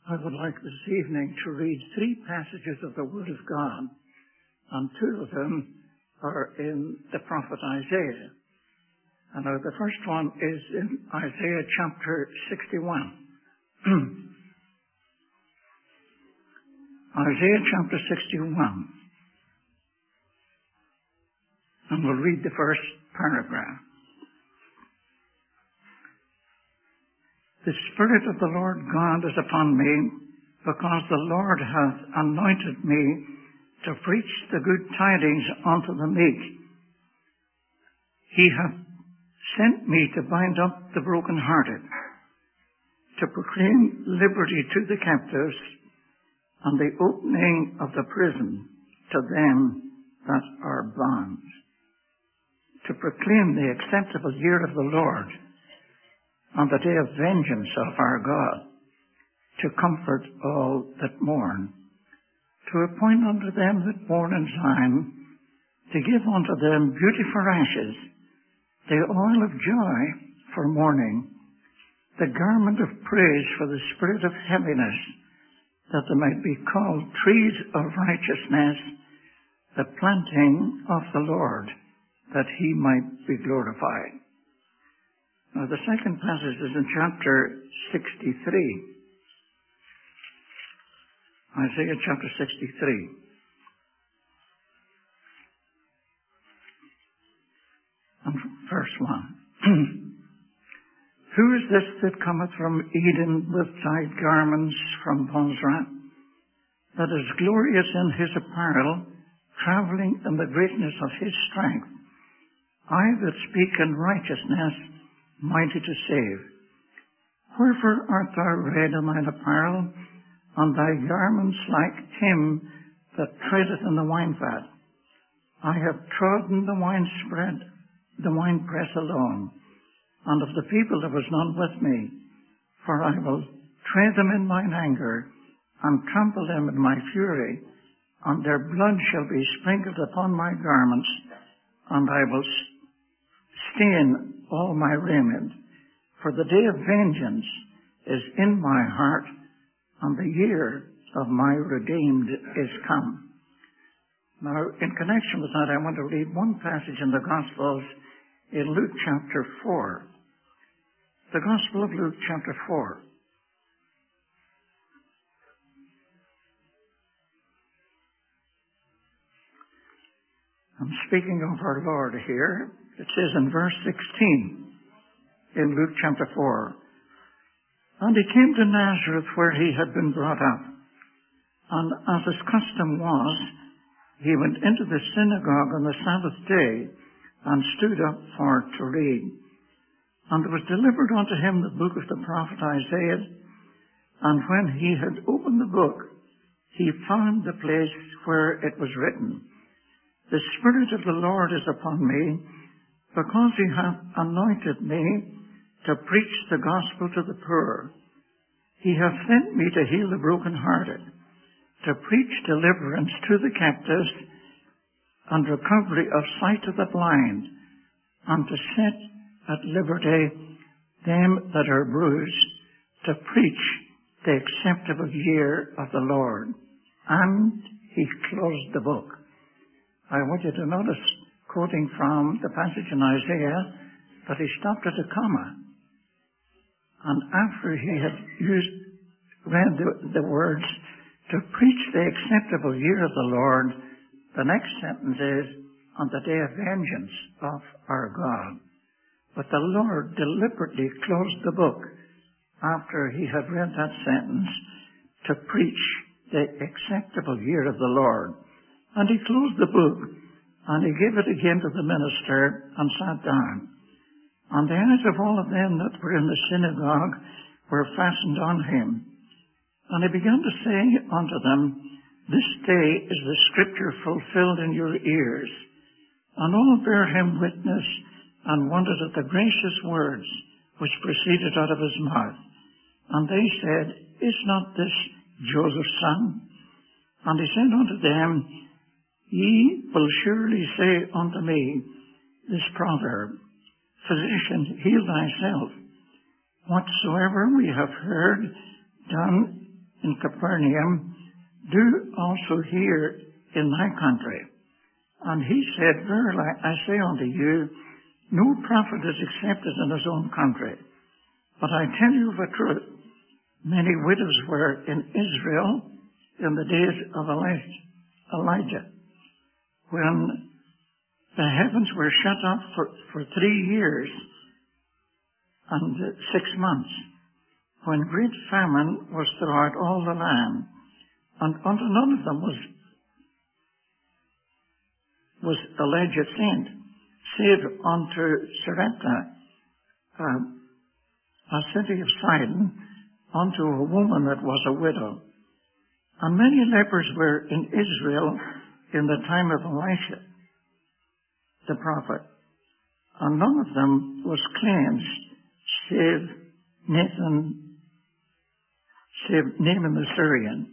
I would like this evening to read 3 passages of the Word of God, and 2 of them are in the prophet Isaiah. And now the first one is in Isaiah chapter 61. Isaiah chapter 61. And we'll read the first paragraph. The Spirit of the Lord God is upon me, because the Lord hath anointed me to preach the good tidings unto the meek. He hath sent me to bind up the brokenhearted, to proclaim liberty to the captives, and the opening of the prison to them that are bound, to proclaim the acceptable year of the Lord, on the day of vengeance of our God, to comfort all that mourn, to appoint unto them that mourn in Zion, to give unto them beauty for ashes, the oil of joy for mourning, the garment of praise for the spirit of heaviness, that they might be called trees of righteousness, the planting of the Lord, that he might be glorified. Now, the second passage is in chapter 63. Isaiah chapter 63. And verse 1. Who is this that cometh from Eden with dyed garments from Bozrah, that is glorious in his apparel, travelling in the greatness of his strength? I that speak in righteousness, mighty to save. Wherefore art thou red in thine apparel, and thy garments like him that treadeth in the winevat? I have trodden the winepress alone, and of the people there was none with me. For I will tread them in mine anger, and trample them in my fury, and their blood shall be sprinkled upon my garments, and I will stain all my raiment. For the day of vengeance is in my heart, and the year of my redeemed is come. Now, in connection with that, I want to read one passage in the Gospels in Luke chapter 4. The Gospel of Luke chapter 4. I'm speaking of our Lord here. It says in verse 16 in Luke chapter 4, And he came to Nazareth where he had been brought up. And as his custom was, he went into the synagogue on the Sabbath day and stood up for to read. And there was delivered unto him the book of the prophet Isaiah. And when he had opened the book, he found the place where it was written, The Spirit of the Lord is upon me, because he hath anointed me to preach the gospel to the poor. He hath sent me to heal the brokenhearted, to preach deliverance to the captives, and recovery of sight to the blind, and to set at liberty them that are bruised, to preach the acceptable year of the Lord. And he closed the book. I want you to notice, quoting from the passage in Isaiah, that he stopped at a comma. And after he had read the words, to preach the acceptable year of the Lord, the next sentence is, on the day of vengeance of our God. But the Lord deliberately closed the book after he had read that sentence, to preach the acceptable year of the Lord. And he closed the book, and he gave it again to the minister, and sat down. And the eyes of all of them that were in the synagogue were fastened on him. And he began to say unto them, This day is the scripture fulfilled in your ears. And all bare him witness, and wondered at the gracious words which proceeded out of his mouth. And they said, Is not this Joseph's son? And he said unto them, Ye will surely say unto me this proverb, Physician, heal thyself. Whatsoever we have heard done in Capernaum, do also here in thy country. And he said, Verily I say unto you, no prophet is accepted in his own country. But I tell you of a truth, many widows were in Israel in the days of Elijah, when the heavens were shut up for 3 years and 6 months, when great famine was throughout all the land, and unto none of them was Elijah sent, save unto Sarepta, a city of Sidon, unto a woman that was a widow. And many lepers were in Israel in the time of Elisha, the prophet, and none of them was cleansed, save Naaman the Syrian.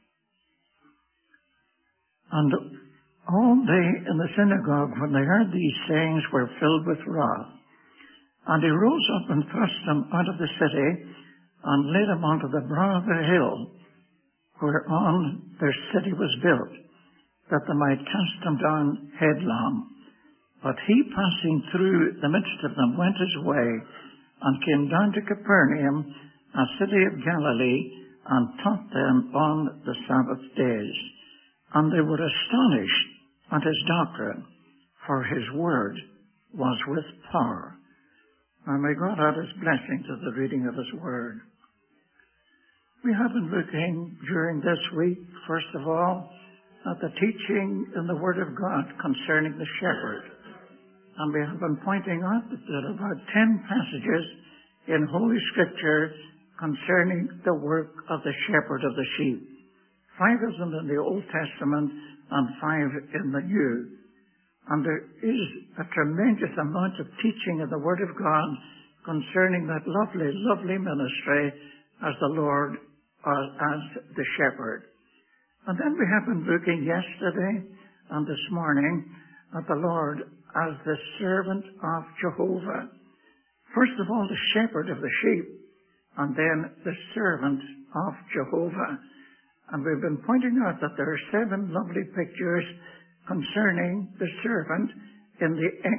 And all they in the synagogue, when they heard these sayings, were filled with wrath. And he rose up and thrust them out of the city, and laid them onto the brow of the hill, whereon their city was built, that they might cast them down headlong. But he, passing through the midst of them, went his way, and came down to Capernaum, a city of Galilee, and taught them on the Sabbath days. And they were astonished at his doctrine, for his word was with power. And may God add his blessing to the reading of his word. We have been looking during this week, first of all, at the teaching in the Word of God concerning the shepherd. And we have been pointing out that there are about 10 passages in Holy Scripture concerning the work of the shepherd of the sheep. 5 of them in the Old Testament and 5 in the New. And there is a tremendous amount of teaching in the Word of God concerning that lovely, lovely ministry as the Lord, as the shepherd. And then we have been looking yesterday and this morning at the Lord as the servant of Jehovah. First of all, the shepherd of the sheep, and then the servant of Jehovah. And we've been pointing out that there are 7 lovely pictures concerning the servant in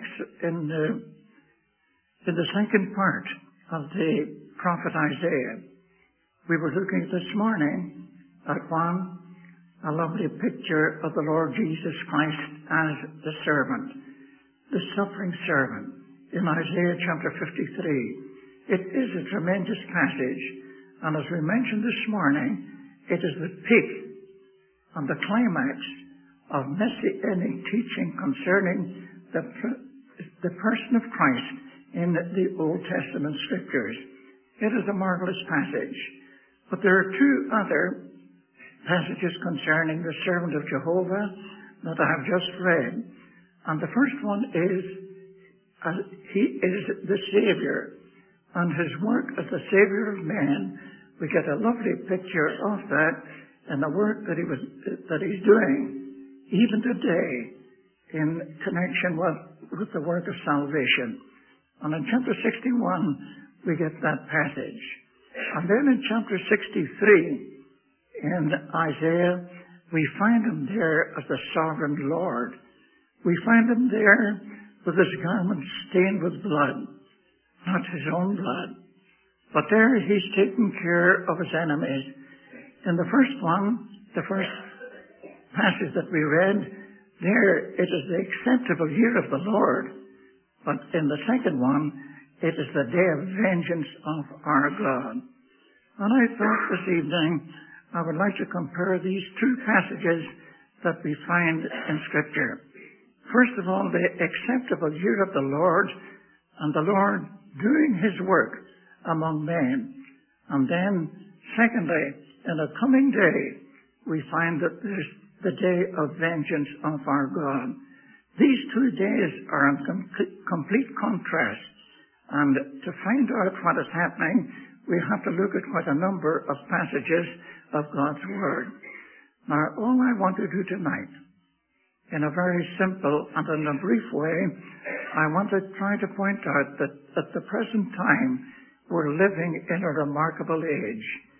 the second part of the prophet Isaiah. We were looking this morning at a lovely picture of the Lord Jesus Christ as the servant, the suffering servant, in Isaiah chapter 53. It is a tremendous passage, and as we mentioned this morning, it is the peak and the climax of messianic teaching concerning the person of Christ in the Old Testament Scriptures. It is a marvelous passage. But there are 2 other passages concerning the servant of Jehovah that I have just read. And the first one is, he is the Savior, and his work as the Savior of man. We get a lovely picture of that in the work that he's doing, even today, in connection with the work of salvation. And in chapter 61, we get that passage. And then in chapter 63, in Isaiah, we find him there as the sovereign Lord. We find him there with his garments stained with blood, not his own blood. But there he's taking care of his enemies. In the first one, the first passage that we read, there it is the acceptable year of the Lord. But in the second one, it is the day of vengeance of our God. And I thought this evening I would like to compare these 2 passages that we find in Scripture. First of all, the acceptable year of the Lord, and the Lord doing his work among men. And then, secondly, in the coming day, we find that there's the day of vengeance of our God. These 2 days are in complete contrast. And to find out what is happening, we have to look at quite a number of passages of God's Word. Now, all I want to do tonight, in a very simple and in a brief way, I want to try to point out that at the present time, we're living in a remarkable age.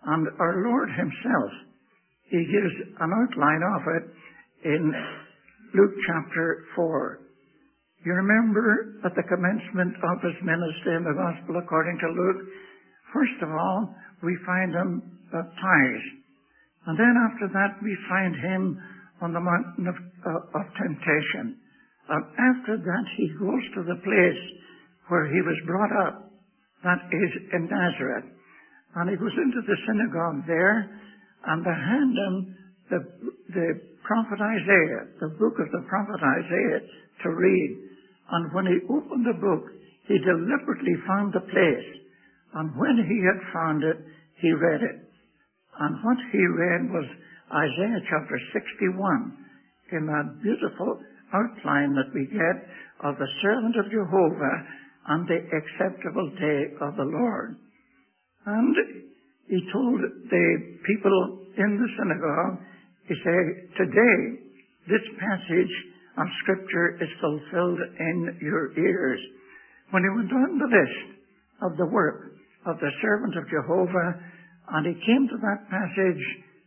And our Lord himself, he gives an outline of it in Luke chapter 4. You remember at the commencement of his ministry in the Gospel according to Luke, first of all, we find him baptized. And then after that, we find him on the mountain of temptation. And after that, he goes to the place where he was brought up, that is in Nazareth. And he goes into the synagogue there, and they hand him the prophet Isaiah, the book of the prophet Isaiah, to read. And when he opened the book, he deliberately found the place. And when he had found it, he read it. And what he read was Isaiah chapter 61, in that beautiful outline that we get of the servant of Jehovah and the acceptable day of the Lord. And he told the people in the synagogue, he said, today this passage of Scripture is fulfilled in your ears. When he went on the list of the work of the servant of Jehovah, and he came to that passage,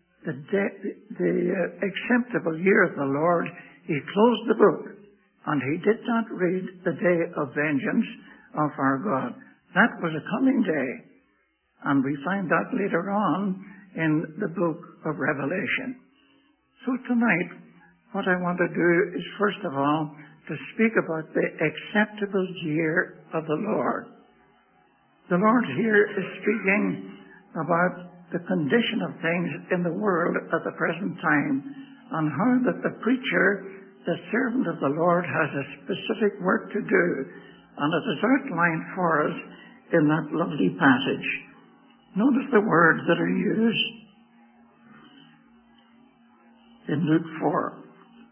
the acceptable year of the Lord, he closed the book, and he did not read the day of vengeance of our God. That was a coming day, and we find that later on in the book of Revelation. So tonight, what I want to do is first of all to speak about the acceptable year of the Lord. The Lord here is speaking about the condition of things in the world at the present time, and how that the preacher, the servant of the Lord, has a specific work to do, and it is outlined for us in that lovely passage. Notice the words that are used in Luke 4.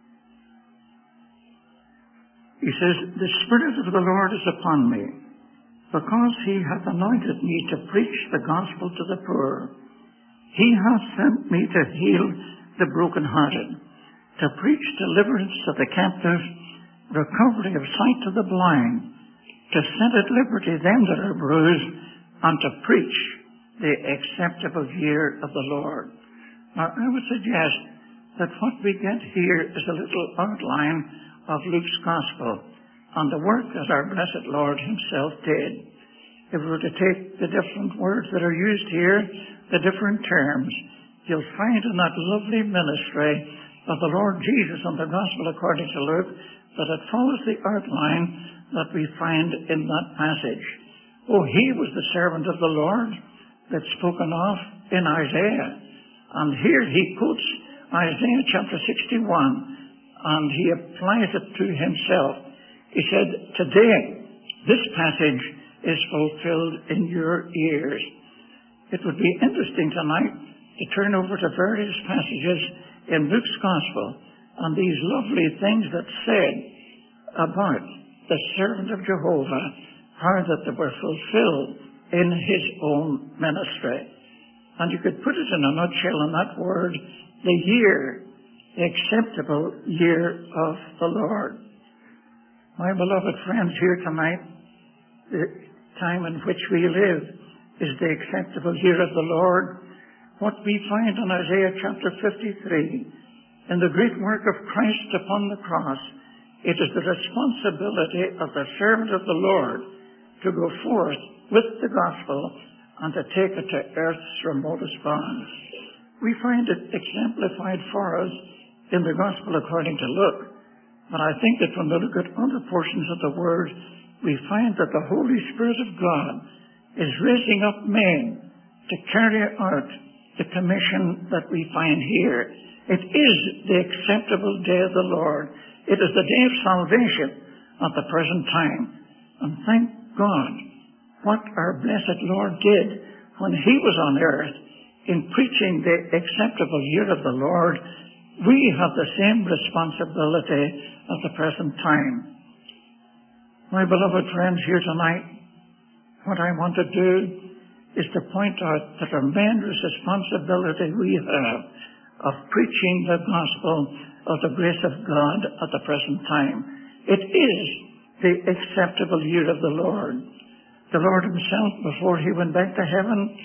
He says, the Spirit of the Lord is upon me, because he hath anointed me to preach the gospel to the poor. He hath sent me to heal the brokenhearted, to preach deliverance to the captives, recovery of sight to the blind, to set at liberty them that are bruised, and to preach the acceptable year of the Lord. Now, I would suggest that what we get here is a little outline of Luke's Gospel and the work that our blessed Lord himself did. If we were to take the different words that are used here, the different terms, you'll find in that lovely ministry of the Lord Jesus on the Gospel according to Luke that it follows the outline that we find in that passage. Oh, he was the servant of the Lord that's spoken of in Isaiah. And here he quotes Isaiah chapter 61, and he applies it to himself. He said, today this passage is fulfilled in your ears. It would be interesting tonight to turn over to various passages in Luke's Gospel on these lovely things that said about the servant of Jehovah, how that they were fulfilled in his own ministry. And you could put it in a nutshell in that word, the year, the acceptable year of the Lord. My beloved friends, here tonight, the time in which we live is the acceptable year of the Lord. What we find in Isaiah chapter 53, in the great work of Christ upon the cross, it is the responsibility of the servant of the Lord to go forth with the gospel and to take it to earth's remotest bounds. We find it exemplified for us in the gospel according to Luke. But I think that when we look at other portions of the Word, we find that the Holy Spirit of God is raising up men to carry out the commission that we find here. It is the acceptable day of the Lord. It is the day of salvation at the present time. And thank God what our blessed Lord did when he was on earth in preaching the acceptable year of the Lord. We have the same responsibility at the present time. My beloved friends, here tonight, what I want to do is to point out the tremendous responsibility we have of preaching the gospel of the grace of God at the present time. It is the acceptable year of the Lord. The Lord himself, before he went back to heaven,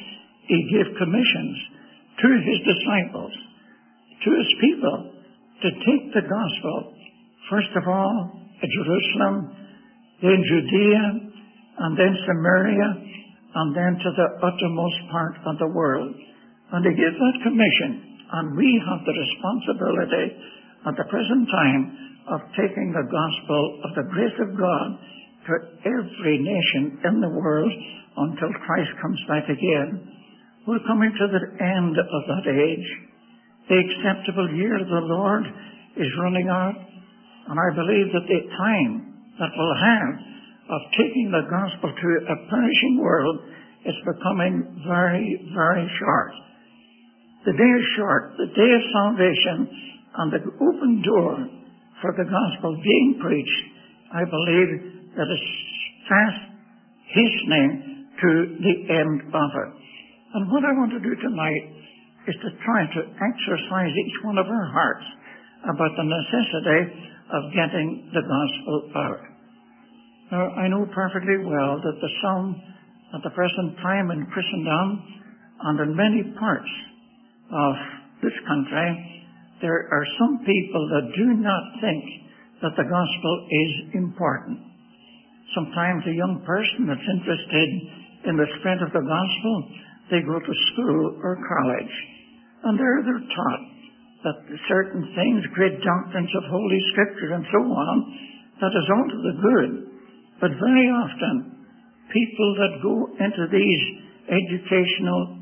He gave commissions to his disciples, to his people, to take the gospel, first of all, at Jerusalem, then Judea, and then Samaria, and then to the uttermost part of the world. And he gave that commission, and we have the responsibility at the present time of taking the gospel of the grace of God to every nation in the world until Christ comes back again. We're coming to the end of that age. The acceptable year of the Lord is running out, and I believe that the time that we'll have of taking the gospel to a perishing world is becoming very, very short. The day is short, the day of salvation, and the open door for the gospel being preached, I believe that is fast hastening to the end of it. And what I want to do tonight is to try to exercise each one of our hearts about the necessity of getting the gospel out. Now, I know perfectly well that the sun at the present time in Christendom and in many parts of this country, there are some people that do not think that the gospel is important. Sometimes a young person that's interested in the spread of the gospel, they go to school or college, and there they're taught that certain things, great doctrines of Holy Scripture and so on, that is all to the good. But very often, people that go into these educational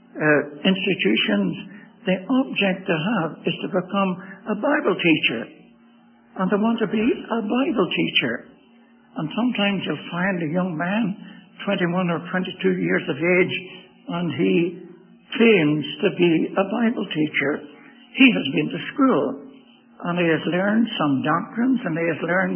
institutions, the object to have is to become a Bible teacher. And they want to be a Bible teacher. And sometimes you'll find a young man, 21 or 22 years of age, and he claims to be a Bible teacher. He has been to school, and he has learned some doctrines, and he has learned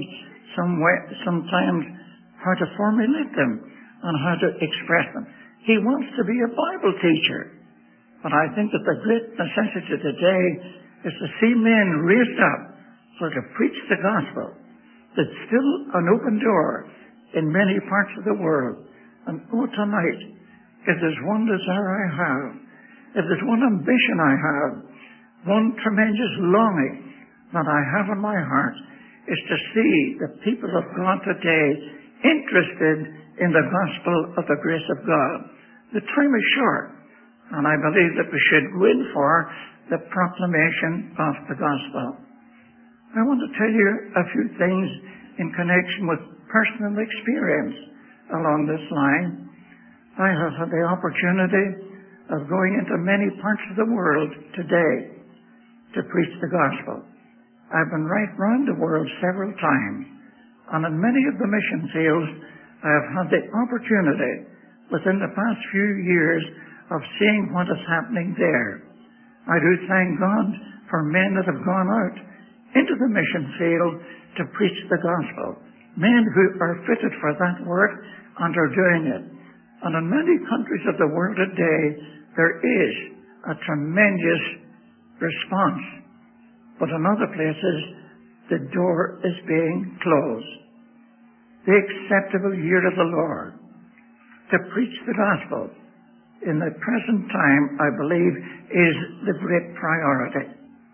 sometimes how to formulate them and how to express them. He wants to be a Bible teacher. But I think that the great necessity today is to see men raised up for to preach the gospel. There's still an open door in many parts of the world. And tonight, if there's one desire I have, if there's one ambition I have, one tremendous longing that I have in my heart, is to see the people of God today interested in the gospel of the grace of God. The time is short, and I believe that we should go in for the proclamation of the gospel. I want to tell you a few things in connection with personal experience along this line. I have had the opportunity of going into many parts of the world today to preach the gospel. I've been right round the world several times, and in many of the mission fields, I have had the opportunity within the past few years of seeing what is happening there. I do thank God for men that have gone out into the mission field to preach the gospel. Men who are fitted for that work and are doing it. And in many countries of the world today, there is a tremendous response. But in other places, the door is being closed. The acceptable year of the Lord to preach the gospel in the present time, I believe, is the great priority.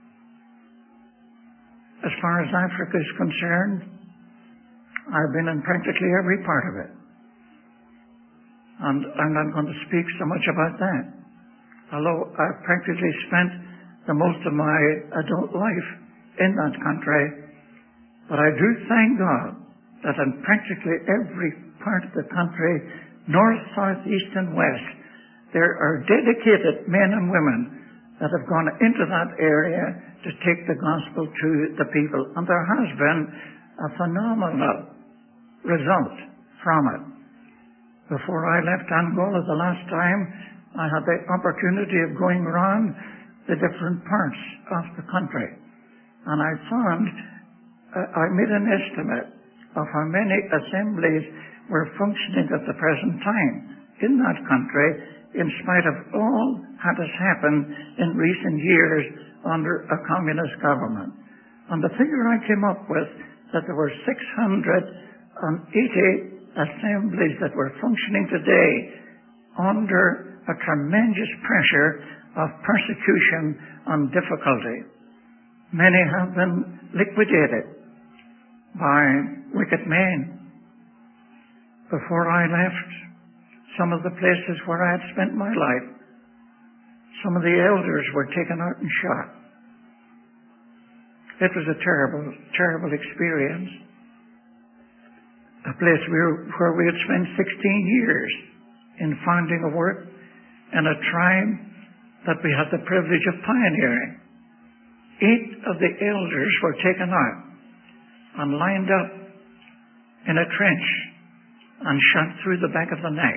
As far as Africa is concerned, I've been in practically every part of it. And I'm not going to speak so much about that. Although I've practically spent the most of my adult life in that country. But I do thank God that in practically every part of the country, north, south, east, and west, there are dedicated men and women that have gone into that area to take the gospel to the people. And there has been a phenomenal result from it. Before I left Angola the last time, I had the opportunity of going around the different parts of the country. And I found, I made an estimate of how many assemblies were functioning at the present time in that country, in spite of all that has happened in recent years under a communist government. And the figure I came up with, that there were 680 assemblies that were functioning today under a tremendous pressure of persecution and difficulty. Many have been liquidated by wicked men. Before I left some of the places where I had spent my life, some of the elders were taken out and shot. It was a terrible, terrible experience. A place where we had spent 16 years in founding a work in a tribe that we had the privilege of pioneering. 8 of the elders were taken out and lined up in a trench and shot through the back of the neck.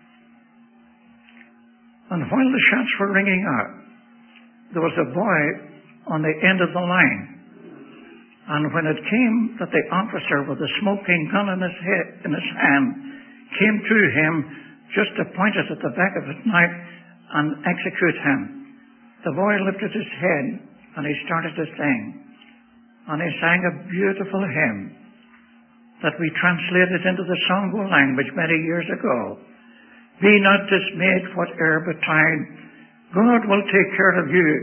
And while the shots were ringing out, there was a boy on the end of the line. And when it came that the officer with the smoking gun in his hand came to him just to point it at the back of his neck and execute him, the boy lifted his head and he started to sing. And he sang a beautiful hymn that we translated into the Songo language many years ago. Be not dismayed whate'er betide, God will take care of you.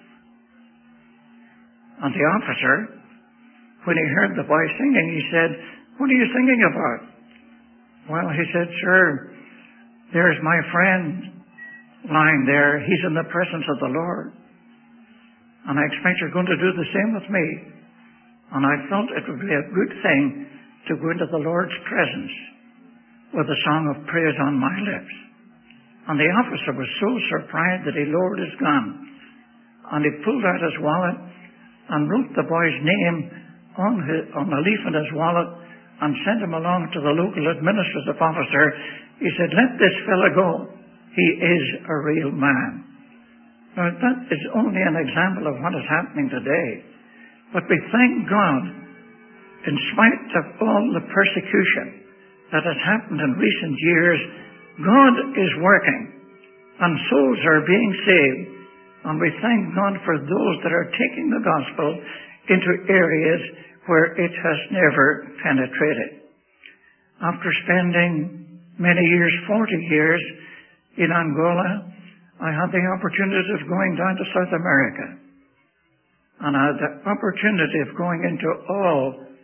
And the officer, when he heard the boy singing, he said, what are you singing about? Well, he said, sir, there's my friend lying there. He's in the presence of the Lord. And I expect you're going to do the same with me. And I felt it would be a good thing to go into the Lord's presence with a song of praise on my lips. And the officer was so surprised that he lowered his gun. And he pulled out his wallet and wrote the boy's name on a leaf in his wallet and sent him along to the local administrative officer. He said, let this fellow go. He is a real man. Now, that is only an example of what is happening today. But we thank God, in spite of all the persecution that has happened in recent years, God is working and souls are being saved. And we thank God for those that are taking the gospel into areas where it has never penetrated. After spending many years, 40 years in Angola, I had the opportunity of going down to South America. And I had the opportunity of going into all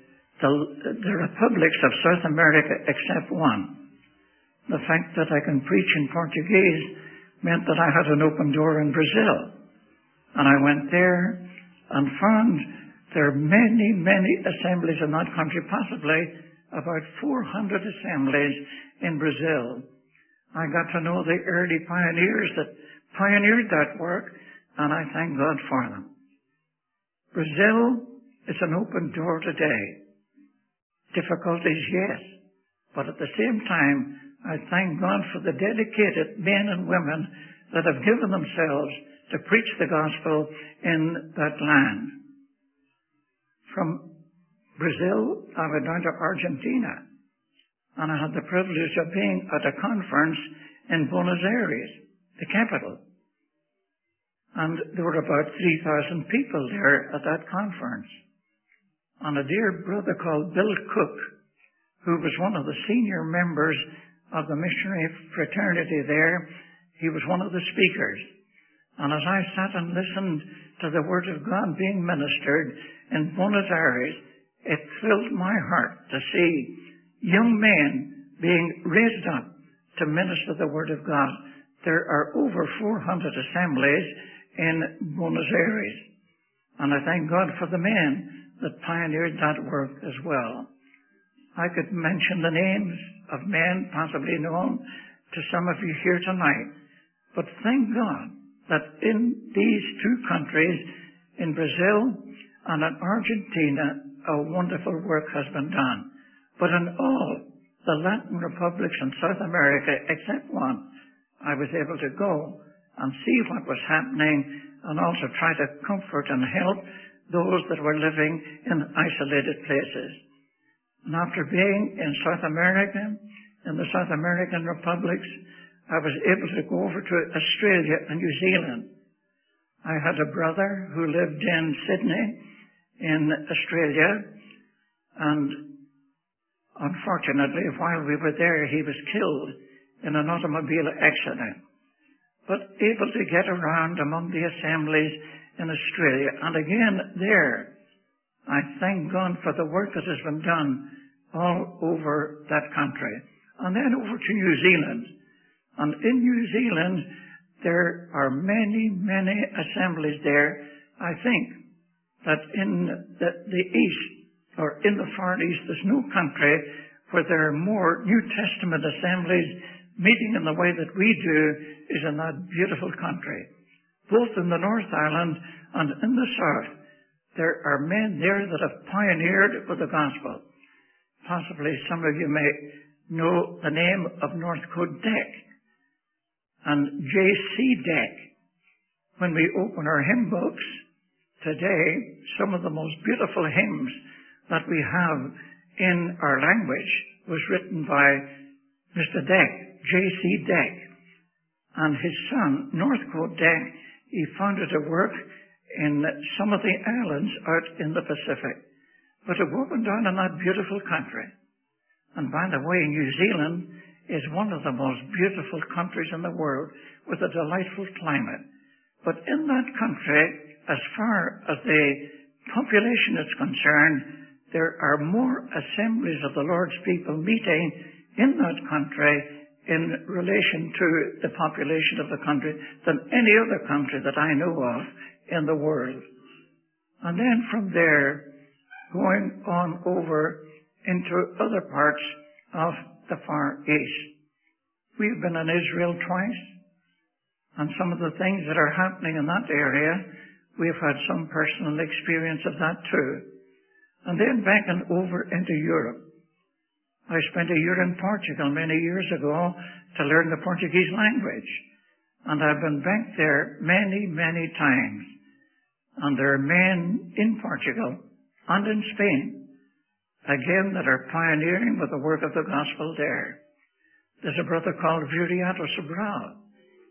the republics of South America except one. The fact that I can preach in Portuguese meant that I had an open door in Brazil. And I went there and found there are many, many assemblies in that country, possibly about 400 assemblies in Brazil. I got to know the early pioneers that pioneered that work, and I thank God for them. Brazil is an open door today. Difficulties, yes, but at the same time, I thank God for the dedicated men and women that have given themselves to preach the gospel in that land. From Brazil, I went down to Argentina, and I had the privilege of being at a conference in Buenos Aires, the capital. And there were about 3,000 people there at that conference. And a dear brother called Bill Cook, who was one of the senior members of the missionary fraternity there, he was one of the speakers. And as I sat and listened to the Word of God being ministered in Buenos Aires, it thrilled my heart to see young men being raised up to minister the Word of God. There are over 400 assemblies in Buenos Aires. And I thank God for the men that pioneered that work as well. I could mention the names of men possibly known to some of you here tonight. But thank God that in these two countries, in Brazil and in Argentina, a wonderful work has been done. But in all the Latin republics in South America, except one, I was able to go and see what was happening and also try to comfort and help those that were living in isolated places. And after being in South America, in the South American republics, I was able to go over to Australia and New Zealand. I had a brother who lived in Sydney, in Australia, and unfortunately, while we were there, he was killed in an automobile accident. but able to get around among the assemblies in Australia. And again, there, I thank God for the work that has been done all over that country. And then over to New Zealand. And in New Zealand, there are many, many assemblies there. I think that in the East, or in the Far East, there's no country where there are more New Testament assemblies meeting in the way that we do is in that beautiful country. Both in the North Island and in the South, there are men there that have pioneered with the gospel. Possibly some of you may know the name of Northcote Deck and J.C. Deck. When we open our hymn books today, some of the most beautiful hymns that we have in our language was written by Mr. Deck, J.C. Deck. And his son, Northcote Deck, he founded a work in some of the islands out in the Pacific. But it opened down in that beautiful country. And by the way, New Zealand is one of the most beautiful countries in the world with a delightful climate. But in that country, as far as the population is concerned, there are more assemblies of the Lord's people meeting in that country in relation to the population of the country than any other country that I know of in the world. And then from there, going on over into other parts of the Far East. We've been in Israel twice, and some of the things that are happening in that area, we've had some personal experience of that too. And then back and over into Europe. I spent a year in Portugal many years ago to learn the Portuguese language. And I've been back there many, many times. And there are men in Portugal and in Spain, again, that are pioneering with the work of the gospel there. There's a brother called Viriato Sobral.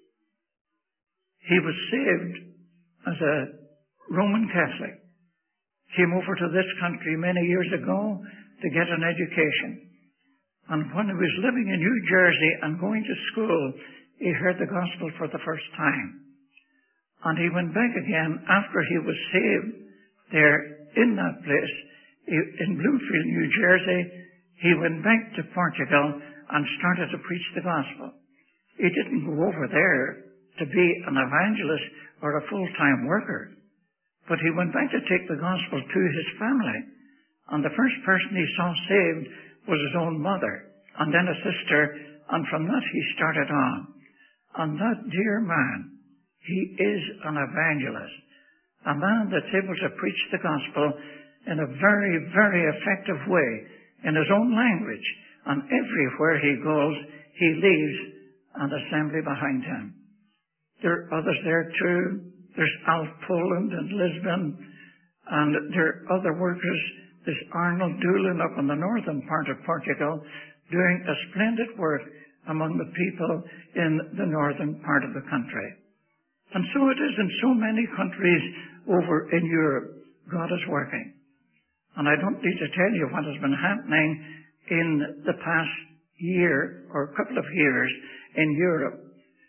He was saved as a Roman Catholic. Came over to this country many years ago to get an education. And when he was living in New Jersey and going to school, he heard the gospel for the first time. And he went back again after he was saved there in that place. In Bloomfield, New Jersey, he went back to Portugal and started to preach the gospel. He didn't go over there to be an evangelist or a full-time worker. But he went back to take the gospel to his family. And the first person he saw saved was his own mother, and then a sister, and from that he started on. And that dear man, he is an evangelist, a man that's able to preach the gospel in a very, very effective way, in his own language. And everywhere he goes, he leaves an assembly behind him. There are others there too. There's Alf Poland and Lisbon, and there are other workers. There's Arnold Doolan up in the northern part of Portugal doing a splendid work among the people in the northern part of the country. And so it is in so many countries over in Europe. God is working. And I don't need to tell you what has been happening in the past year or a couple of years in Europe.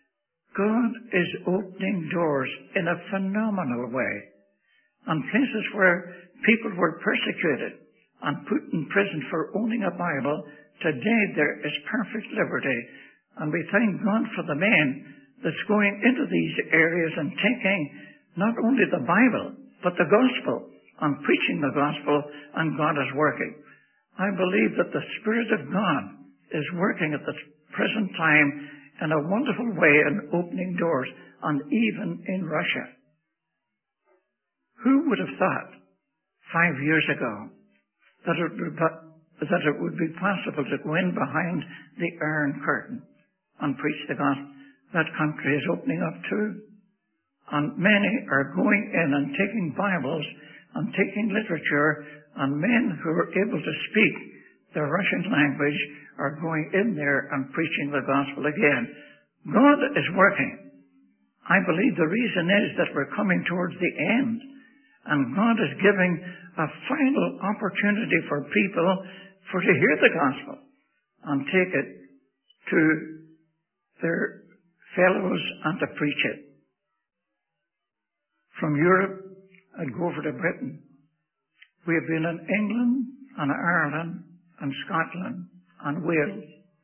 God is opening doors in a phenomenal way. And places where people were persecuted and put in prison for owning a Bible, today there is perfect liberty. And we thank God for the men that's going into these areas and taking not only the Bible, but the gospel, and preaching the gospel, and God is working. I believe that the Spirit of God is working at the present time in a wonderful way in opening doors, and even in Russia. Who would have thought 5 years ago that it would be possible to go in behind the Iron Curtain and preach the gospel? That country is opening up too. And many are going in and taking Bibles and taking literature, and men who are able to speak the Russian language are going in there and preaching the gospel again. God is working. I believe the reason is that we're coming towards the end, and God is giving a final opportunity for people to hear the gospel and take it to their fellows and to preach it. From Europe, I'd go over to Britain. We have been in England and Ireland and Scotland and Wales.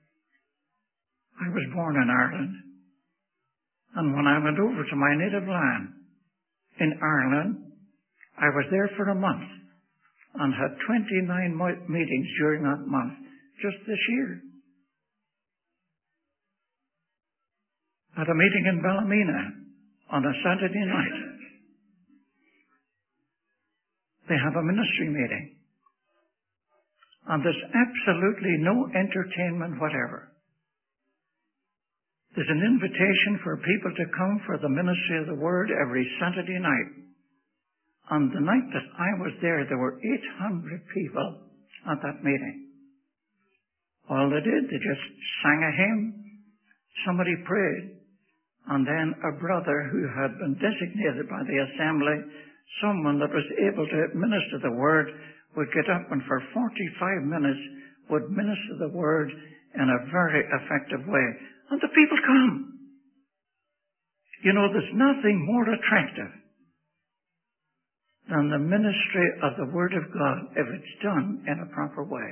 I was born in Ireland. And when I went over to my native land in Ireland, I was there for a month and had 29 meetings during that month, just this year. At a meeting in Ballymena on a Saturday night. They have a ministry meeting. And there's absolutely no entertainment whatever. There's an invitation for people to come for the ministry of the Word every Saturday night. On the night that I was there were 800 people at that meeting. All they did, they just sang a hymn, somebody prayed, and then a brother who had been designated by the assembly, someone that was able to minister the Word, would get up and for 45 minutes would minister the Word in a very effective way. And the people come. You know, there's nothing more attractive than the ministry of the Word of God if it's done in a proper way.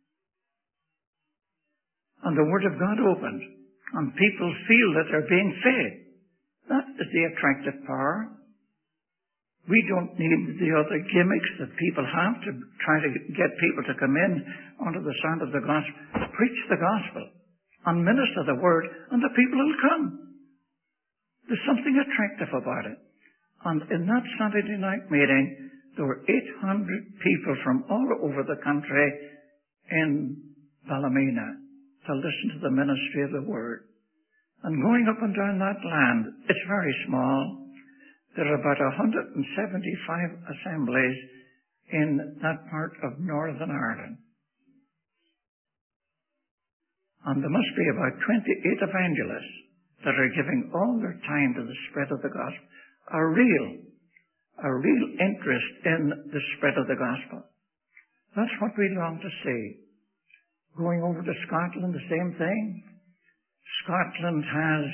And the Word of God opened, and people feel that they're being fed. That is the attractive power. We don't need the other gimmicks that people have to try to get people to come in onto the sound of the gospel. Preach the gospel and minister the Word, and the people will come. There's something attractive about it. And in that Saturday night meeting, there were 800 people from all over the country in Ballymena to listen to the ministry of the Word. And going up and down that land, it's very small. There are about 175 assemblies in that part of Northern Ireland. And there must be about 28 evangelists that are giving all their time to the spread of the gospel. A real interest in the spread of the gospel. That's what we long to see. Going over to Scotland, the same thing. Scotland has,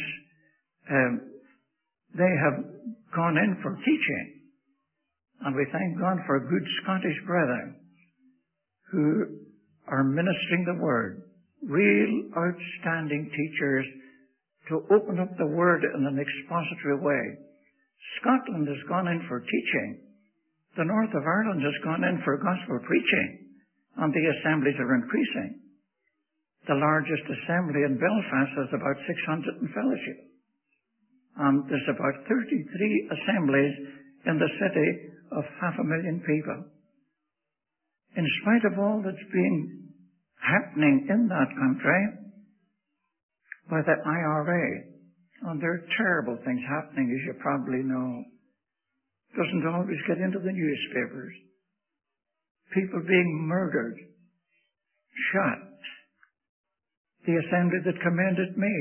they have gone in for teaching. And we thank God for good Scottish brethren who are ministering the Word. Real outstanding teachers to open up the Word in an expository way. Scotland has gone in for teaching. The north of Ireland has gone in for gospel preaching. And the assemblies are increasing. The largest assembly in Belfast has about 600 in fellowship. And there's about 33 assemblies in the city of 500,000 people. In spite of all that's been happening in that country by the IRA, and there are terrible things happening, as you probably know. Doesn't always get into the newspapers. People being murdered, shot. The assembly that commended me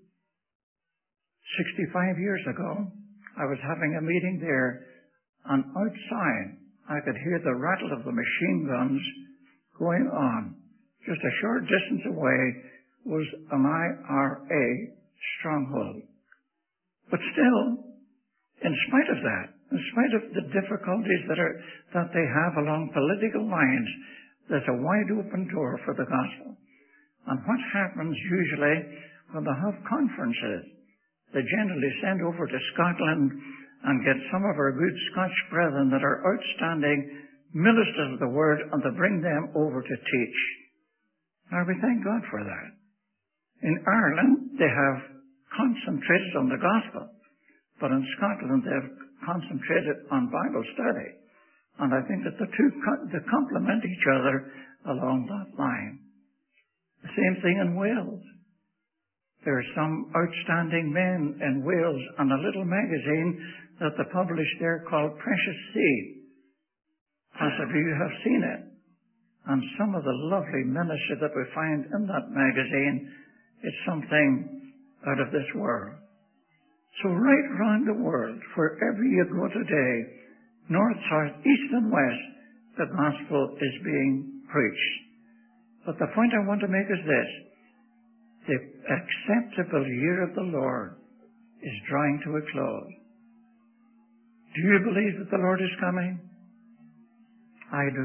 65 years ago, I was having a meeting there, and outside I could hear the rattle of the machine guns going on. Just a short distance away was an IRA stronghold. But still, in spite of that, in spite of the difficulties that they have along political lines, there's a wide open door for the gospel. And what happens usually when they have conferences, they generally send over to Scotland and get some of our good Scotch brethren that are outstanding ministers of the Word, and they bring them over to teach. Now, we thank God for that. In Ireland, they have concentrated on the gospel, but in Scotland, they have concentrated on Bible study. And I think that the two they complement each other along that line. The same thing in Wales. There are some outstanding men in Wales, and a little magazine that they publish there called Precious Seed. Possibly you have seen it. And some of the lovely ministry that we find in that magazine is something out of this world. So right around the world, wherever you go today, north, south, east and west, the gospel is being preached. But the point I want to make is this. The acceptable year of the Lord is drawing to a close. Do you believe that the Lord is coming? I do.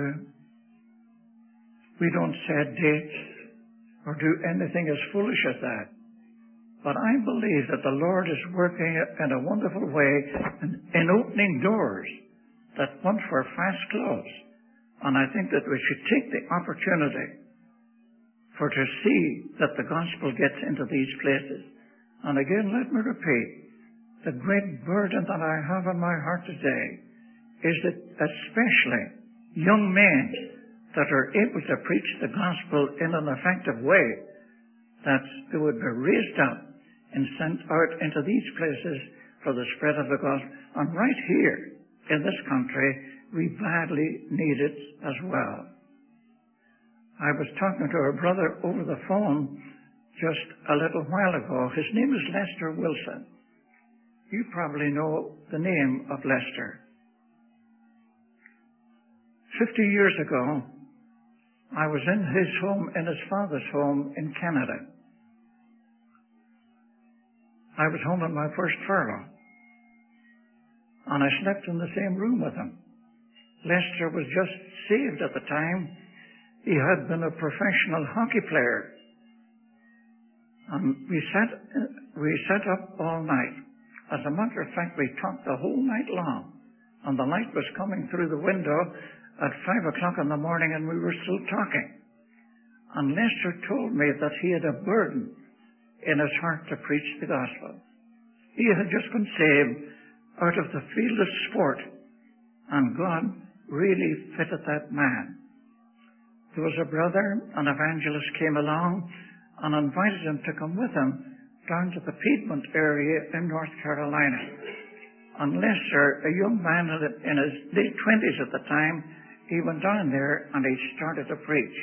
We don't set dates or do anything as foolish as that. But I believe that the Lord is working in a wonderful way in opening doors that once were fast closed. And I think that we should take the opportunity for to see that the gospel gets into these places. And again, let me repeat, the great burden that I have on my heart today is that especially young men that are able to preach the gospel in an effective way, that they would be raised up and sent out into these places for the spread of the gospel. And right here in this country, we badly need it as well. I was talking to a brother over the phone just a little while ago. His name is Lester Wilson. You probably know the name of Lester. 50 years ago, I was in his home, in his father's home in Canada. I was home on my first furlough, and I slept in the same room with him. Lester was just saved at the time. He had been a professional hockey player. And we sat up all night. As a matter of fact, we talked the whole night long. And the light was coming through the window at 5 o'clock in the morning, and we were still talking. And Lester told me that he had a burden in his heart to preach the gospel. He had just been saved out of the field of sport, and God really fitted that man. There was a brother, an evangelist, came along and invited him to come with him down to the Piedmont area in North Carolina. And Lester, a young man in his late 20s at the time, he went down there and he started to preach.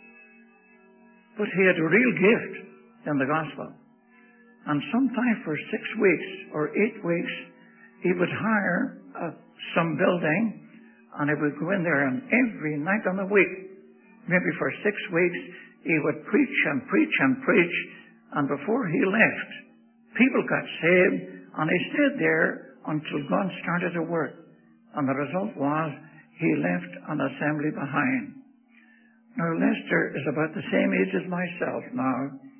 But he had a real gift in the gospel. And sometime for 6 weeks or 8 weeks, he would hire some building and he would go in there, and every night on the week, maybe for 6 weeks, he would preach and preach and preach, and before he left, people got saved, and he stayed there until God started to work. And the result was, he left an assembly behind. Now, Lester is about the same age as myself now,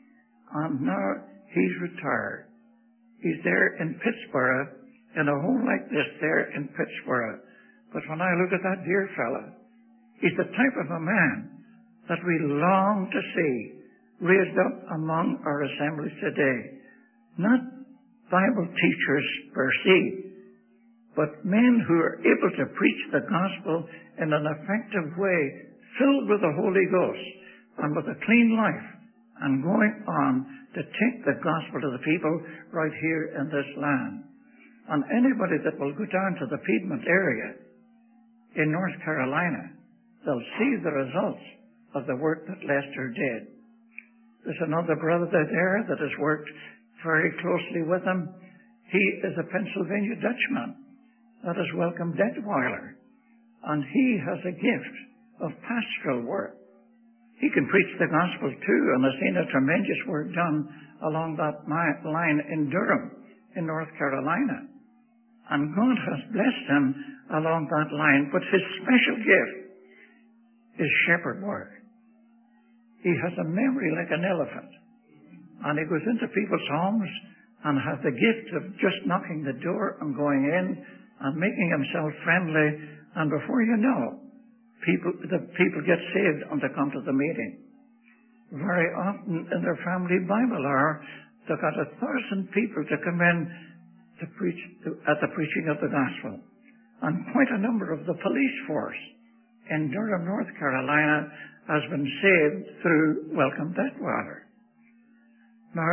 and now he's retired. He's there in Pittsburgh, in a home like this there in Pittsburgh. But when I look at that dear fella, he's the type of a man that we long to see raised up among our assemblies today. Not Bible teachers per se, but men who are able to preach the gospel in an effective way, filled with the Holy Ghost and with a clean life, and going on to take the gospel to the people right here in this land. And anybody that will go down to the Piedmont area in North Carolina, they'll see the results of the work that Lester did. There's another brother there that has worked very closely with him. He is a Pennsylvania Dutchman that has welcomed Detweiler, and he has a gift of pastoral work. He can preach the gospel too, and I've seen a tremendous work done along that line in Durham, in North Carolina. And God has blessed him along that line, but his special gift is shepherd work. He has a memory like an elephant, and he goes into people's homes and has the gift of just knocking the door and going in and making himself friendly, and before you know, the people get saved and they come to the meeting. Very often in their family Bible hour, they've got 1,000 people to come in to preach at the preaching of the gospel. And quite a number of the police force in Durham, North Carolina, has been saved through Welcome Detweiler. Now,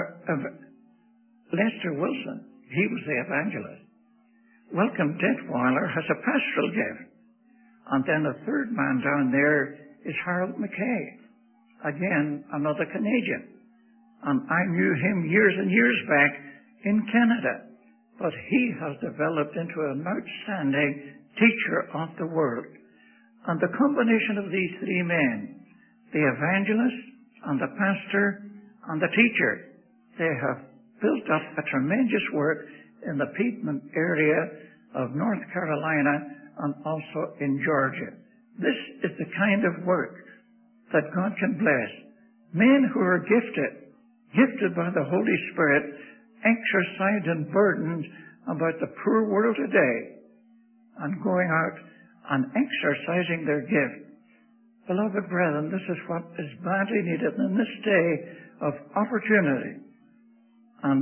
Lester Wilson, he was the evangelist. Welcome Detweiler has a pastoral gift. And then the third man down there is Harold McKay. Again, another Canadian. And I knew him years and years back in Canada. But he has developed into an outstanding teacher of the Word. And the combination of these three men, the evangelist and the pastor and the teacher, they have built up a tremendous work in the Piedmont area of North Carolina and also in Georgia. This is the kind of work that God can bless. Men who are gifted by the Holy Spirit, exercised and burdened about the poor world today, and going out and exercising their gift. Beloved brethren, this is what is badly needed in this day of opportunity. And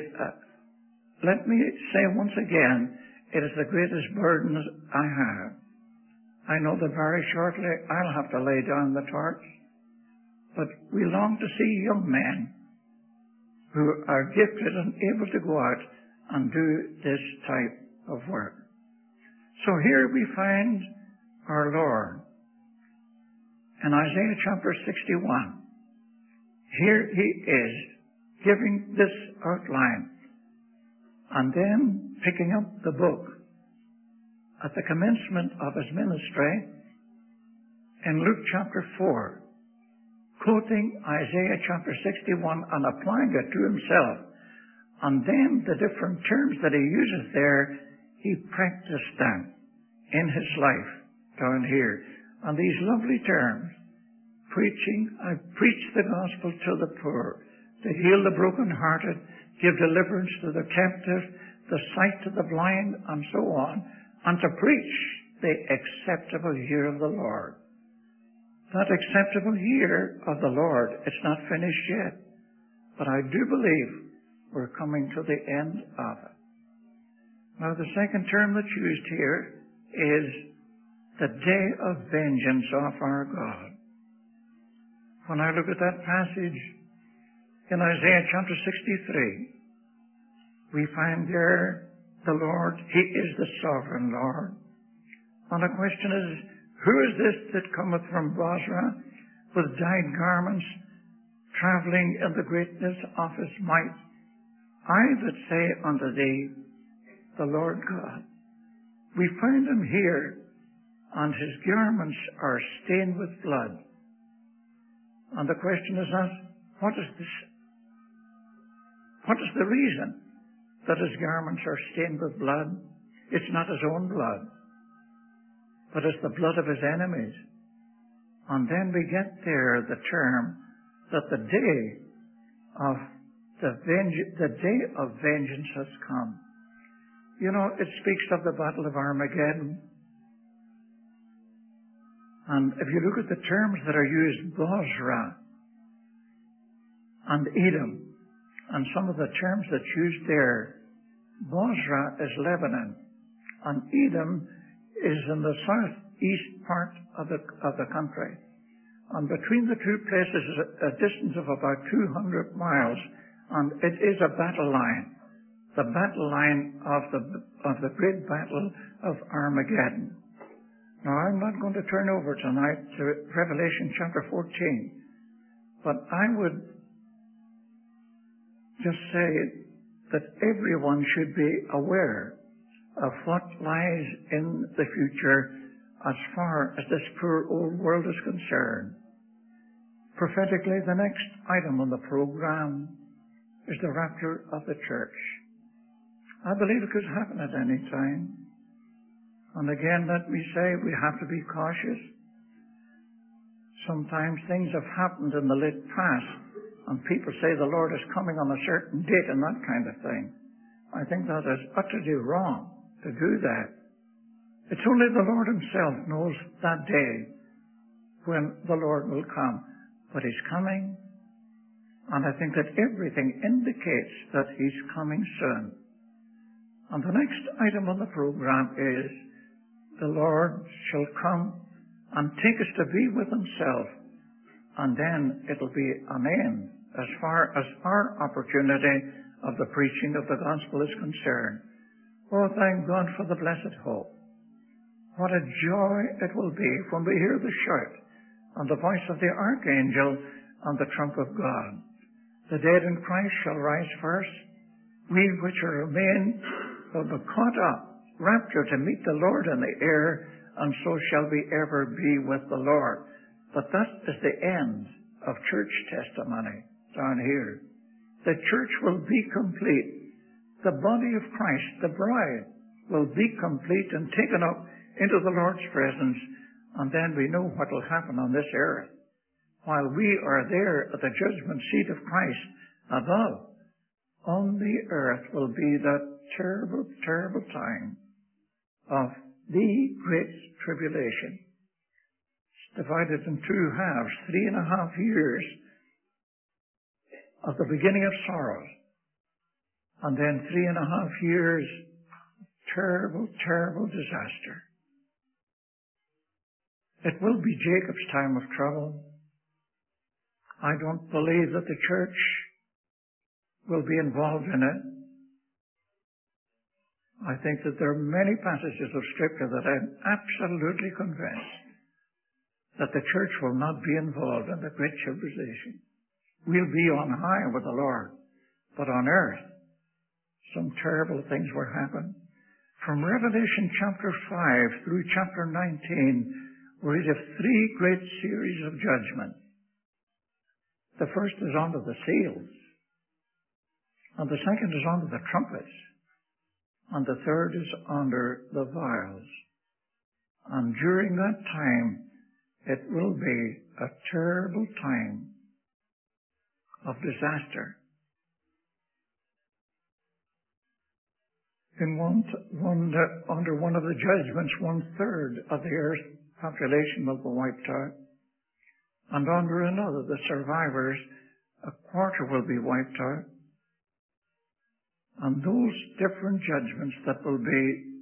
let me say once again, it is the greatest burden I have. I know that very shortly I'll have to lay down the torch, but we long to see young men who are gifted and able to go out and do this type of work. So here we find our Lord in Isaiah chapter 61. Here he is giving this outline and then picking up the book at the commencement of his ministry in Luke chapter 4, quoting Isaiah chapter 61 and applying it to himself. And then the different terms that he uses there, he practiced them in his life down here. And these lovely terms, I preach the gospel to the poor, to heal the brokenhearted, give deliverance to the captive, the sight to the blind, and so on, and to preach the acceptable year of the Lord. That acceptable year of the Lord, it's not finished yet, but I do believe we're coming to the end of it. Now, the second term that's used here is the day of vengeance of our God. When I look at that passage in Isaiah chapter 63, we find there the Lord, he is the sovereign Lord. And the question is, who is this that cometh from Bozrah with dyed garments, traveling in the greatness of his might? I that say unto thee, the Lord God. We find him here, and his garments are stained with blood. And the question is asked, what is the reason that his garments are stained with blood? It's not his own blood, but it's the blood of his enemies. And then we get there the term that the day of vengeance has come. You know, it speaks of the battle of Armageddon. And if you look at the terms that are used, Bozrah and Edom, and some of the terms that's used there, Bozrah is Lebanon, and Edom is in the southeast part of the country. And between the two places is a distance of about 200 miles, and it is a battle line, the battle line of the great battle of Armageddon. Now, I'm not going to turn over tonight to Revelation chapter 14, but I would just say that everyone should be aware of what lies in the future as far as this poor old world is concerned. Prophetically, the next item on the program is the rapture of the church. I believe it could happen at any time. And again, let me say, we have to be cautious. Sometimes things have happened in the late past, and people say the Lord is coming on a certain date and that kind of thing. I think that is utterly wrong to do that. It's only the Lord himself knows that day when the Lord will come. But he's coming, and I think that everything indicates that he's coming soon. And the next item on the program is, the Lord shall come and take us to be with himself, and then it'll be an end as far as our opportunity of the preaching of the gospel is concerned. Oh, thank God for the blessed hope. What a joy it will be when we hear the shout and the voice of the archangel and the trump of God. The dead in Christ shall rise first. We which are remain will be caught up, raptured to meet the Lord in the air, and so shall we ever be with the Lord. But that is the end of church testimony down here. The church will be complete. The body of Christ, the bride, will be complete and taken up into the Lord's presence, and then we know what will happen on this earth. While we are there at the judgment seat of Christ above, on the earth will be that terrible, terrible time of the great tribulation. It's divided in two halves, 3.5 years of the beginning of sorrows, and then 3.5 years terrible, terrible disaster. It will be Jacob's time of trouble. I don't believe that the church will be involved in it. I think that there are many passages of Scripture that I'm absolutely convinced that the church will not be involved in the great tribulation. We'll be on high with the Lord, but on earth, some terrible things will happen. From Revelation chapter 5 through chapter 19, we have 3 great series of judgment. The first is under the seals, and the second is under the trumpets, and the third is under the vials. And during that time, it will be a terrible time of disaster. Under one of the judgments, 1/3 of the earth's population will be wiped out. And under another, the survivors, 1/4 will be wiped out. And those different judgments that will be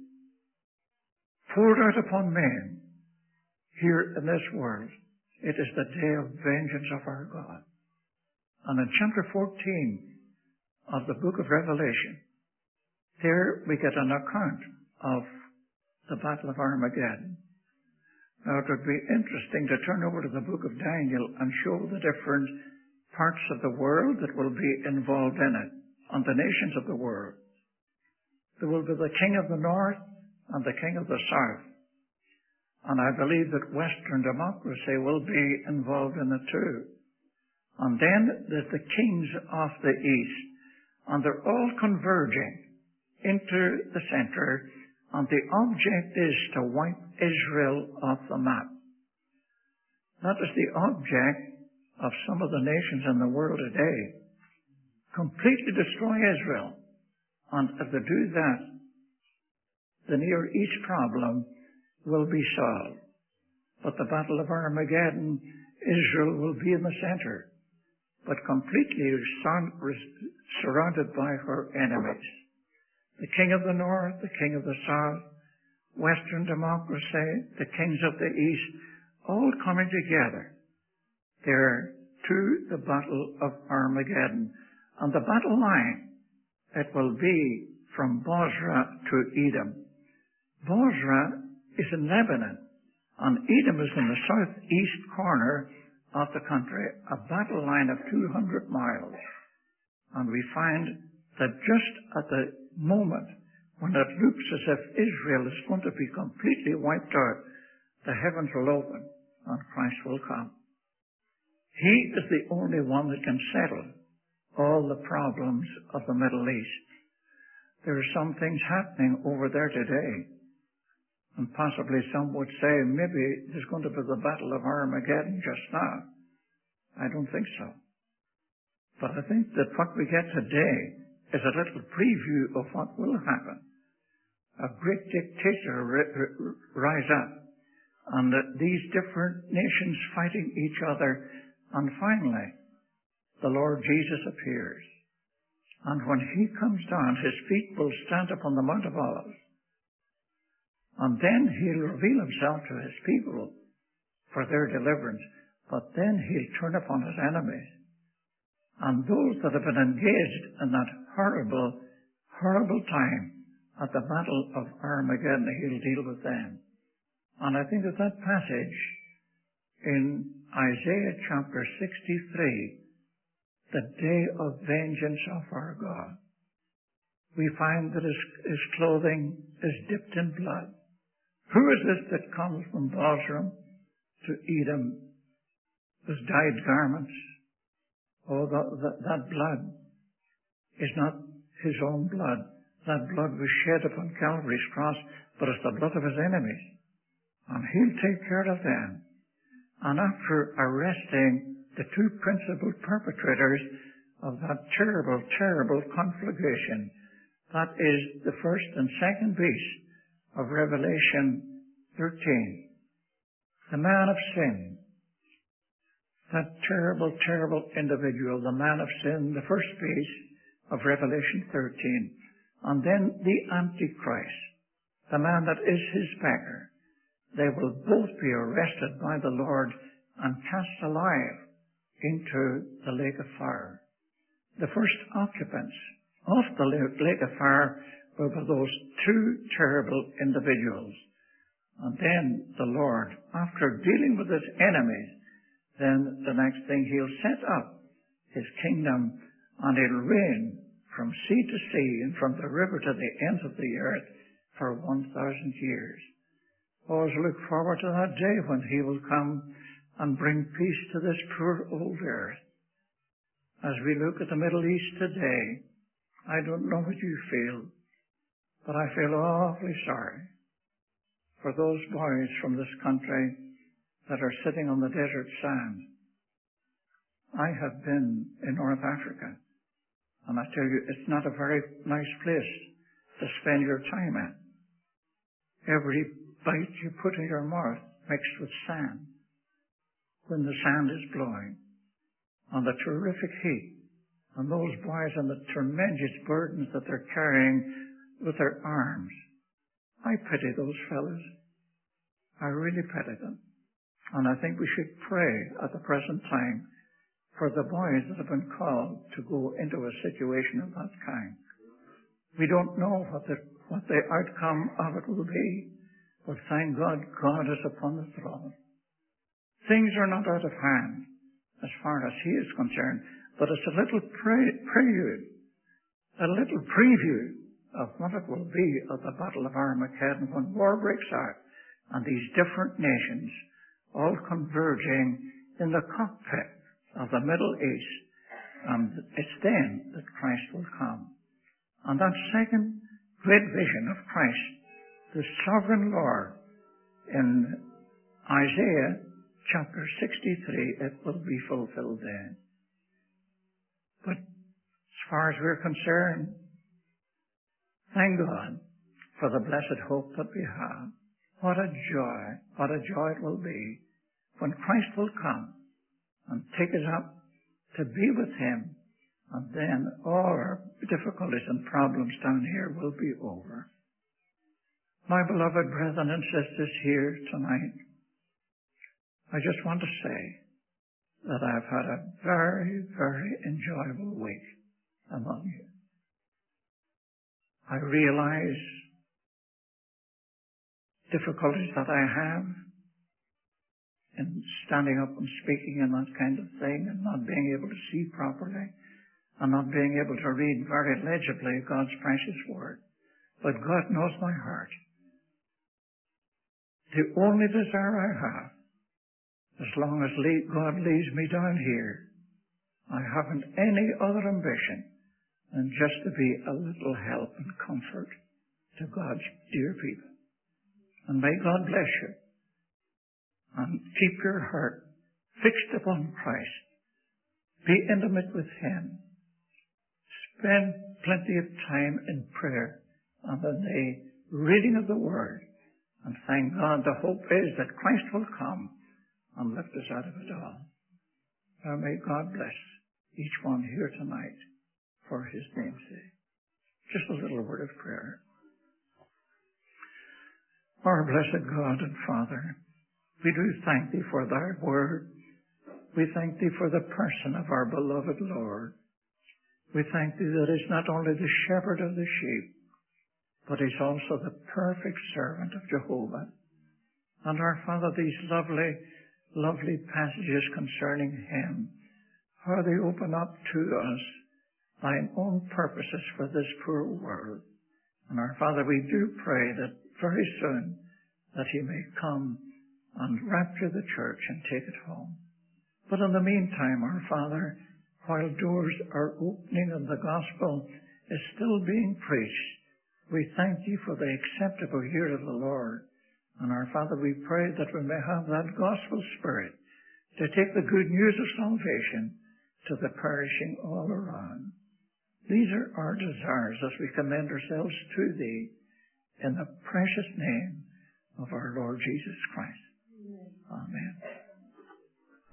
poured out upon men here in this world, it is the day of vengeance of our God. And in chapter 14 of the book of Revelation, there we get an account of the Battle of Armageddon. Now, it would be interesting to turn over to the book of Daniel and show the different parts of the world that will be involved in it, and the nations of the world. There will be the king of the north and the king of the south. And I believe that Western democracy will be involved in it too. And then there's the kings of the east, and they're all converging into the center, and the object is to wipe Israel off the map. That is the object of some of the nations in the world today. Completely destroy Israel. And if they do that, the Near East problem will be solved. But the Battle of Armageddon, Israel will be in the center, but completely surrounded by her enemies. The king of the north, the king of the south, Western democracy, the kings of the east, all coming together there to the Battle of Armageddon. And the battle line, it will be from Bozrah to Edom. Bozrah is in Lebanon, and Edom is in the southeast corner of the country, a battle line of 200 miles. And we find that just at the moment when it looks as if Israel is going to be completely wiped out, the heavens will open and Christ will come. He is the only one that can settle all the problems of the Middle East. There are some things happening over there today, and possibly some would say maybe there's going to be the Battle of Armageddon just now. I don't think so. But I think that what we get today is a little preview of what will happen. A great dictator rise up, and these different nations fighting each other, and finally the Lord Jesus appears. And when he comes down, his feet will stand upon the Mount of Olives. And then he'll reveal himself to his people for their deliverance. But then he'll turn upon his enemies. And those that have been engaged in that horrible, horrible time at the Battle of Armageddon, he'll deal with them. And I think that that passage in Isaiah chapter 63, the day of vengeance of our God, we find that his clothing is dipped in blood. Who is this that comes from Bozrah to Edom with dyed garments? Oh, that blood is not his own blood. That blood was shed upon Calvary's cross, but it's the blood of his enemies. And he'll take care of them. And after arresting the two principal perpetrators of that terrible, terrible conflagration, that is the first and second beast of Revelation 13. The man of sin, that terrible, terrible individual, the man of sin, the first beast of Revelation 13. And then the Antichrist, the man that is his beggar. They will both be arrested by the Lord and cast alive into the lake of fire. The first occupants of the lake of fire will be those two terrible individuals. And then the Lord, after dealing with his enemies, then the next thing he'll set up his kingdom, and he'll reign from sea to sea and from the river to the ends of the earth for 1,000 years. Always look forward to that day when he will come and bring peace to this poor old earth. As we look at the Middle East today, I don't know what you feel, but I feel awfully sorry for those boys from this country that are sitting on the desert sand. I have been in North Africa, and I tell you, it's not a very nice place to spend your time at. Every bite you put in your mouth mixed with sand when the sand is blowing, and the terrific heat, and those boys and the tremendous burdens that they're carrying with their arms. I pity those fellows. I really pity them. And I think we should pray at the present time for the boys that have been called to go into a situation of that kind. We don't know what the outcome of it will be, but thank God, God is upon the throne. Things are not out of hand as far as he is concerned, but it's a little prelude, a little preview of what it will be at the Battle of Armageddon when war breaks out and these different nations all converging in the cockpit of the Middle East. And it's then that Christ will come. And that second great vision of Christ, the sovereign Lord, in Isaiah chapter 63, it will be fulfilled then. But as far as we're concerned, thank God for the blessed hope that we have. What a joy it will be when Christ will come and take us up to be with him, and then all our difficulties and problems down here will be over. My beloved brethren and sisters here tonight, I just want to say that I've had a very, very enjoyable week among you. I realize difficulties that I have in standing up and speaking and that kind of thing, and not being able to see properly, and not being able to read very legibly God's precious word. But God knows my heart. The only desire I have, as long as God leads me down here, I haven't any other ambition than just to be a little help and comfort to God's dear people. And may God bless you. And keep your heart fixed upon Christ. Be intimate with him. Spend plenty of time in prayer and in the reading of the Word. And thank God, the hope is that Christ will come and lift us out of it all. Now may God bless each one here tonight for his name's sake. Just a little word of prayer. Our blessed God and Father, we do thank thee for thy word. We thank thee for the person of our beloved Lord. We thank thee that he's not only the shepherd of the sheep, but he's also the perfect servant of Jehovah. And our Father, these lovely, lovely passages concerning him, how they open up to us thine own purposes for this poor world. And our Father, we do pray that very soon that he may come and rapture the church and take it home. But in the meantime, our Father, while doors are opening and the gospel is still being preached. We thank you for the acceptable year of the Lord. And our Father, we pray that we may have that gospel spirit to take the good news of salvation to the perishing all around. These are our desires as we commend ourselves to thee in the precious name of our Lord Jesus Christ. Amen.